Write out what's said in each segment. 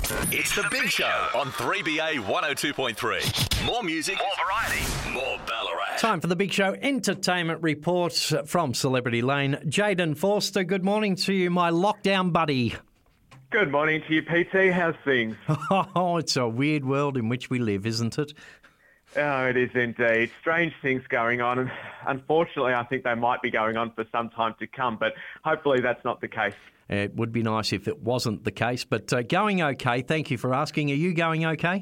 It's The Big Show on 3BA 102.3. More music, more variety, more Ballarat. Time for The Big Show Entertainment Report from Celebrity Lane. Jaden Forster, good morning to you, my lockdown buddy. Good morning to you, PT. How's things? Oh, it's a weird world in which we live, isn't it? Oh, it is indeed. Strange things going on. And unfortunately, I think they might be going on for some time to come, but hopefully that's not the case. It would be nice if it wasn't the case, but going okay. Thank you for asking. Are you going okay?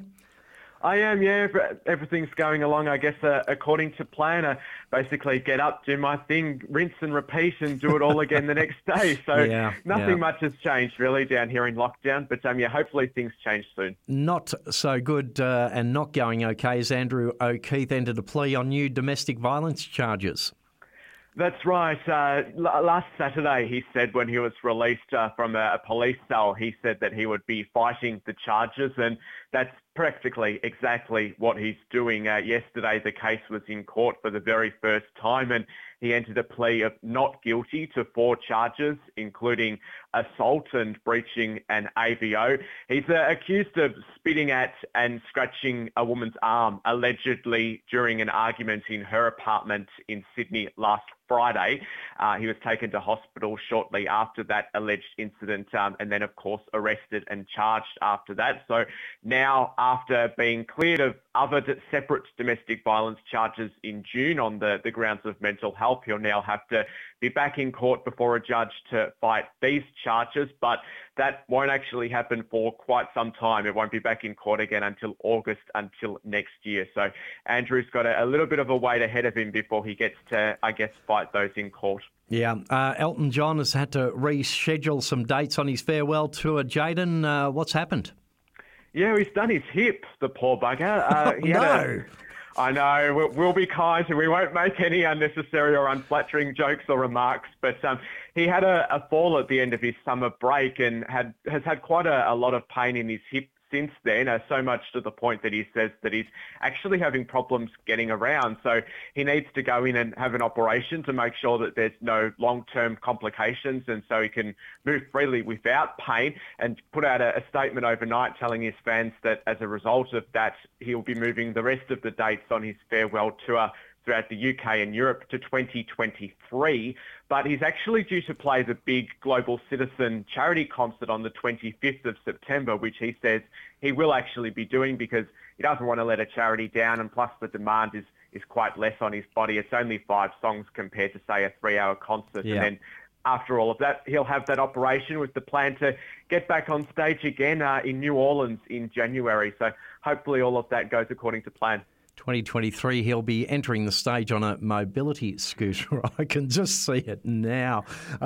I am, yeah. Everything's going along, I guess, according to plan. I basically get up, do my thing, rinse and repeat, and do it all again the next day. So nothing much has changed, really, down here in lockdown. But, hopefully things change soon. Not so good and not going okay as Andrew O'Keefe entered a plea on new domestic violence charges. That's right. Last Saturday, he said when he was released from a police cell, he said that he would be fighting the charges, and that's practically exactly what he's doing. Yesterday, the case was in court for the very first time, and he entered a plea of not guilty to 4 charges, including assault and breaching an AVO. He's accused of spitting at and scratching a woman's arm, allegedly during an argument in her apartment in Sydney last Friday. He was taken to hospital shortly after that alleged incident and then, of course, arrested and charged after that. So now, after being cleared of other separate domestic violence charges in June on the grounds of mental health, he'll now have to be back in court before a judge to fight these charges, but that won't actually happen for quite some time. It won't be back in court again until August, until next year. So Andrew's got a little bit of a wait ahead of him before he gets to, I guess, fight those in court. Yeah, Elton John has had to reschedule some dates on his farewell tour. Jaden, what's happened? Yeah, he's done his hip, the poor bugger. I know, we'll be kind and we won't make any unnecessary or unflattering jokes or remarks, but he had a fall at the end of his summer break and has had quite a lot of pain in his hip since then, so much to the point that he says that he's actually having problems getting around. So he needs to go in and have an operation to make sure that there's no long-term complications, and so he can move freely without pain, and put out a statement overnight telling his fans that as a result of that, he'll be moving the rest of the dates on his farewell tour throughout the UK and Europe to 2023, but he's actually due to play the big Global Citizen charity concert on the 25th of September, which he says he will actually be doing because he doesn't want to let a charity down, and plus the demand is quite less on his body. It's only 5 songs compared to, say, a 3-hour concert. Yeah. And then after all of that, he'll have that operation with the plan to get back on stage again in New Orleans in January. So hopefully all of that goes according to plan. 2023, he'll be entering the stage on a mobility scooter. I can just see it now.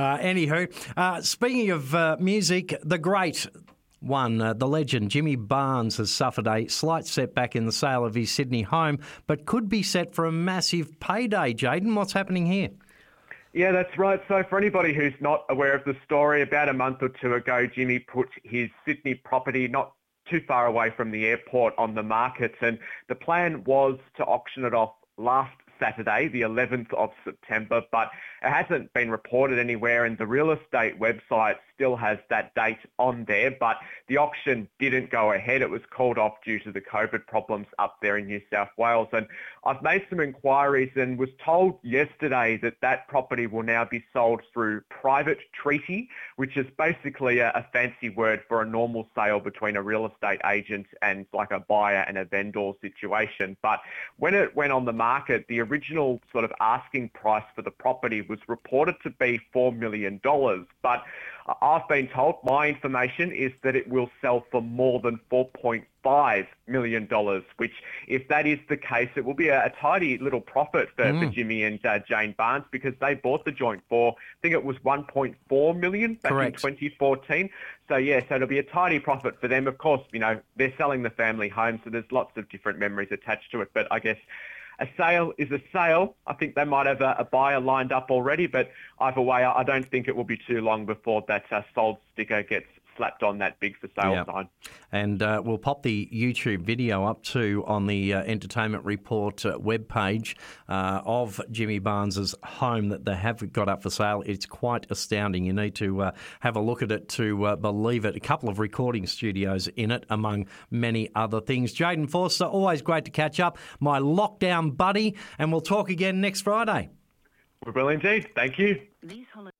Anywho, speaking of music, the great one, the legend, Jimmy Barnes, has suffered a slight setback in the sale of his Sydney home, but could be set for a massive payday. Jaden, what's happening here? Yeah, that's right. So for anybody who's not aware of the story, about a month or two ago, Jimmy put his Sydney property not too far away from the airport on the market, and the plan was to auction it off last Saturday, the 11th of September, but it hasn't been reported anywhere, and the real estate website still has that date on there, but the auction didn't go ahead. It was called off due to the COVID problems up there in New South Wales, and I've made some inquiries and was told yesterday that that property will now be sold through private treaty, which is basically a fancy word for a normal sale between a real estate agent and like a buyer and a vendor situation. But when it went on the market, the original sort of asking price for the property was reported to be $4 million, but I've been told, my information is that it will sell for more than $4.5 million, which, if that is the case, it will be a tidy little profit for Jimmy and Jane Barnes, because they bought the joint for, I think it was $1.4 million back in 2014. So, yeah, so it'll be a tidy profit for them. Of course, they're selling the family home, so there's lots of different memories attached to it, but I guess a sale is a sale. I think they might have a buyer lined up already, but either way, I don't think it will be too long before that sold sticker gets slapped on that big for sale sign. And we'll pop the YouTube video up too on the Entertainment Report webpage of Jimmy Barnes's home that they have got up for sale. It's quite astounding. You need to have a look at it to believe it. A couple of recording studios in it, among many other things. Jayden Forster, always great to catch up. My lockdown buddy, and we'll talk again next Friday. We will indeed. Thank you.